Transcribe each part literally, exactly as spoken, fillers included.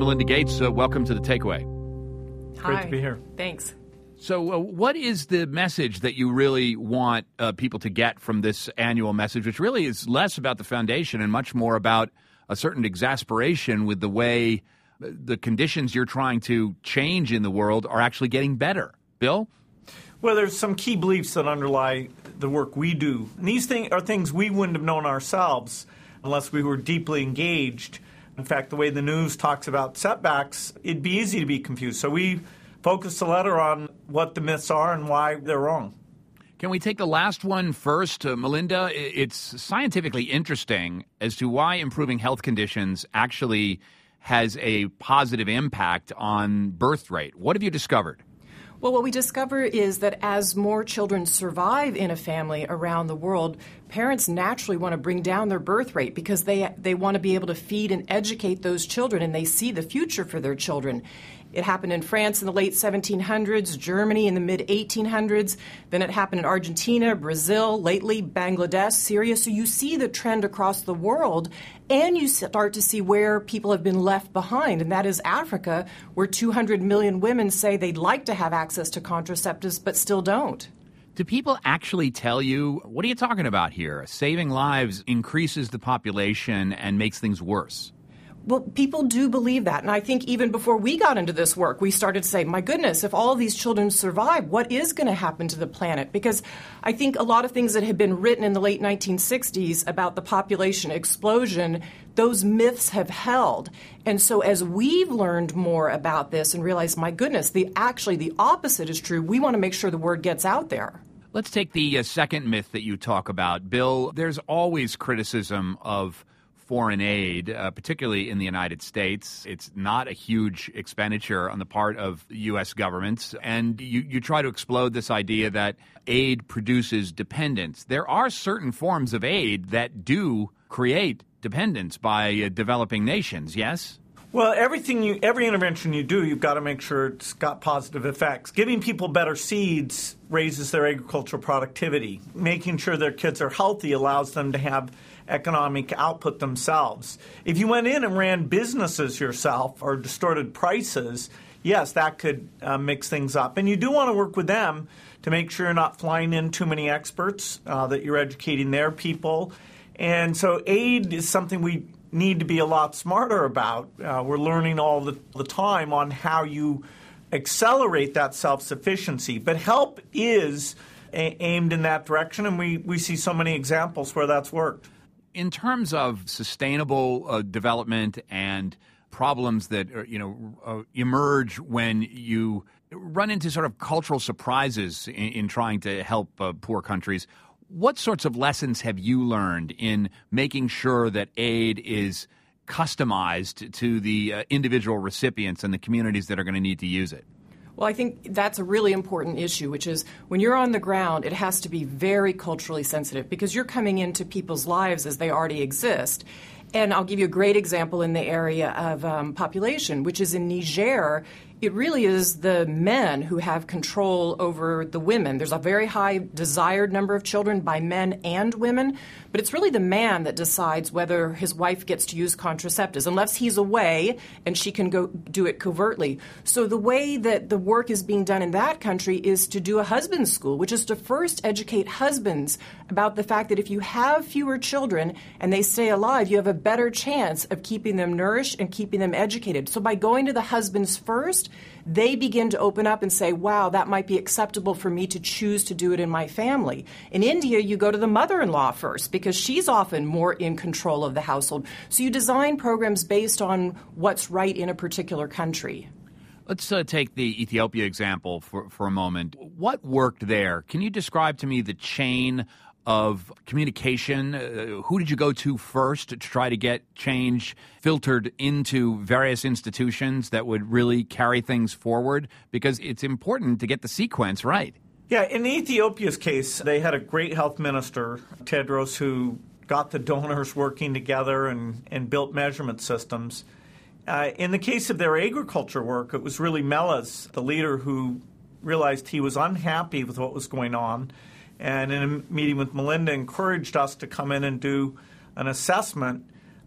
Melinda Gates, uh, welcome to The Takeaway. Hi. Great to be here. Thanks. So uh, what is the message that you really want uh, people to get from this annual message, which really is less about the foundation and much more about a certain exasperation with the way the conditions you're trying to change in the world are actually getting better? Bill? Well, there's some key beliefs that underlie the work we do. And these thing, are things we wouldn't have known ourselves unless we were deeply engaged. In fact, the way the news talks about setbacks, it'd be easy to be confused. So we focus the letter on what the myths are and why they're wrong. Can we take the last one first? Uh, Melinda, it's scientifically interesting as to why improving health conditions actually has a positive impact on birth rate. What have you discovered? Well, what we discover is that as more children survive in a family around the world, parents naturally want to bring down their birth rate because they they want to be able to feed and educate those children, and they see the future for their children. It happened in France in the late seventeen hundreds, Germany in the mid eighteen hundreds, then it happened in Argentina, Brazil, lately Bangladesh, Syria. So you see the trend across the world, and you start to see where people have been left behind, and that is Africa, where two hundred million women say they'd like to have access to contraceptives but still don't. Do people actually tell you, what are you talking about here? Saving lives increases the population and makes things worse. Well, people do believe that. And I think even before we got into this work, we started to say, my goodness, if all of these children survive, what is going to happen to the planet? Because I think a lot of things that had been written in the late nineteen sixties about the population explosion, those myths have held. And so as we've learned more about this and realized, my goodness, the actually the opposite is true, we want to make sure the word gets out there. Let's take the uh, second myth that you talk about. Bill, there's always criticism of foreign aid, uh, particularly in the United States. It's not a huge expenditure on the part of U S governments. And you, you try to explode this idea that aid produces dependence. There are certain forms of aid that do create dependence by uh, developing nations, yes? Well, everything you, every intervention you do, you've got to make sure it's got positive effects. Giving people better seeds raises their agricultural productivity. Making sure their kids are healthy allows them to have economic output themselves. If you went in and ran businesses yourself or distorted prices, yes, that could uh, mix things up. And you do want to work with them to make sure you're not flying in too many experts, uh, that you're educating their people. And so aid is something we need to be a lot smarter about. Uh, we're learning all the, the time on how you accelerate that self-sufficiency. But help is a- aimed in that direction, and we, we see so many examples where that's worked. In terms of sustainable uh, development and problems that uh, you know uh, emerge when you run into sort of cultural surprises in, in trying to help uh, poor countries, what sorts of lessons have you learned in making sure that aid is customized to the uh, individual recipients and the communities that are going to need to use it? Well, I think that's a really important issue, which is when you're on the ground, it has to be very culturally sensitive because you're coming into people's lives as they already exist. And I'll give you a great example in the area of um, population, which is in Niger. It really is the men who have control over the women. There's a very high desired number of children by men and women, but it's really the man that decides whether his wife gets to use contraceptives, unless he's away and she can go do it covertly. So the way that the work is being done in that country is to do a husband's school, which is to first educate husbands about the fact that if you have fewer children and they stay alive, you have a better chance of keeping them nourished and keeping them educated. So by going to the husbands first, they begin to open up and say, wow, that might be acceptable for me to choose to do it in my family. In India, you go to the mother-in-law first because she's often more in control of the household. So you design programs based on what's right in a particular country. Let's uh, take the Ethiopia example for, for a moment. What worked there? Can you describe to me the chain of communication? Uh, who did you go to first to try to get change filtered into various institutions that would really carry things forward? Because it's important to get the sequence right. Yeah, in Ethiopia's case, they had a great health minister, Tedros, who got the donors working together and, and built measurement systems. Uh, in the case of their agriculture work, it was really Meles, the leader, who realized he was unhappy with what was going on, and in a meeting with Melinda encouraged us to come in and do an assessment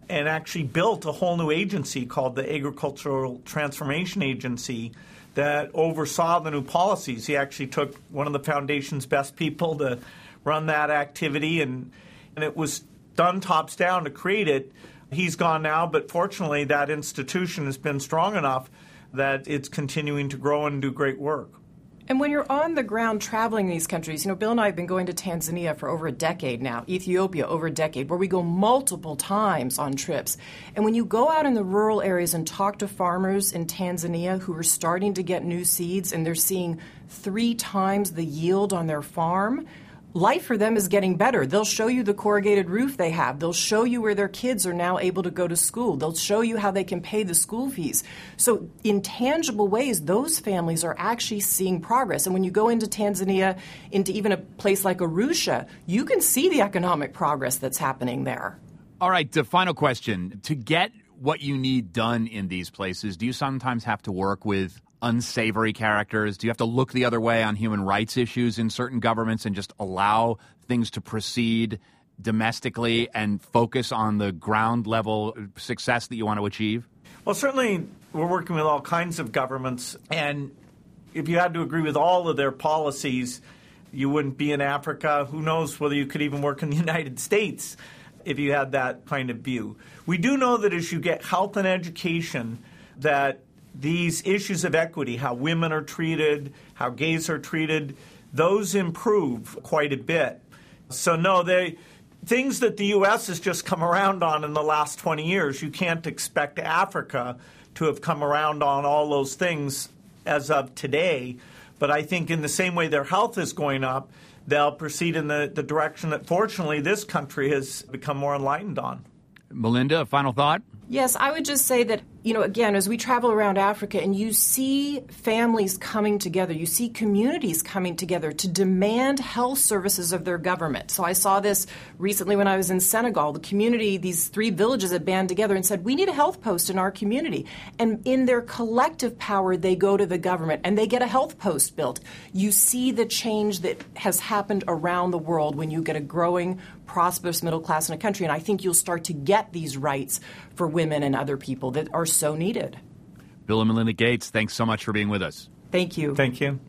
and actually built a whole new agency called the Agricultural Transformation Agency that oversaw the new policies. He actually took one of the foundation's best people to run that activity, and, and it was done tops down to create it. He's gone now, but fortunately that institution has been strong enough that it's continuing to grow and do great work. And when you're on the ground traveling these countries, you know, Bill and I have been going to Tanzania for over a decade now, Ethiopia over a decade, where we go multiple times on trips. And when you go out in the rural areas and talk to farmers in Tanzania who are starting to get new seeds and they're seeing three times the yield on their farm, life for them is getting better. They'll show you the corrugated roof they have. They'll show you where their kids are now able to go to school. They'll show you how they can pay the school fees. So in tangible ways, those families are actually seeing progress. And when you go into Tanzania, into even a place like Arusha, you can see the economic progress that's happening there. All right, the final question. To get what you need done in these places, do you sometimes have to work with unsavory characters? Do you have to look the other way on human rights issues in certain governments and just allow things to proceed domestically and focus on the ground level success that you want to achieve? Well, certainly we're working with all kinds of governments, and if you had to agree with all of their policies, you wouldn't be in Africa. Who knows whether you could even work in the United States if you had that kind of view. We do know that as you get health and education, that these issues of equity, how women are treated, how gays are treated, those improve quite a bit. So no, they things that the U S has just come around on in the last twenty years, you can't expect Africa to have come around on all those things as of today. But I think in the same way their health is going up, they'll proceed in the, the direction that fortunately this country has become more enlightened on. Melinda, a final thought? Yes, I would just say that, you know, again, as we travel around Africa and you see families coming together, you see communities coming together to demand health services of their government. So I saw this recently when I was in Senegal. The community, these three villages had band together and said, we need a health post in our community. And in their collective power, they go to the government and they get a health post built. You see the change that has happened around the world when you get a growing, prosperous middle class in a country. And I think you'll start to get these rights for women and other people that are so needed. Bill and Melinda Gates, thanks so much for being with us. Thank you. Thank you.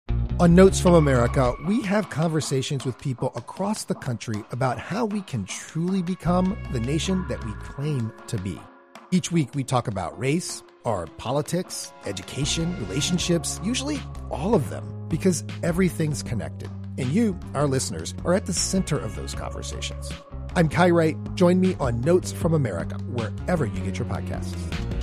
On Notes from America, we have conversations with people across the country about how we can truly become the nation that we claim to be. Each week, we talk about race, our politics, education, relationships, usually all of them, because everything's connected. And you, our listeners, are at the center of those conversations. I'm Kai Wright. Join me on Notes from America, wherever you get your podcasts.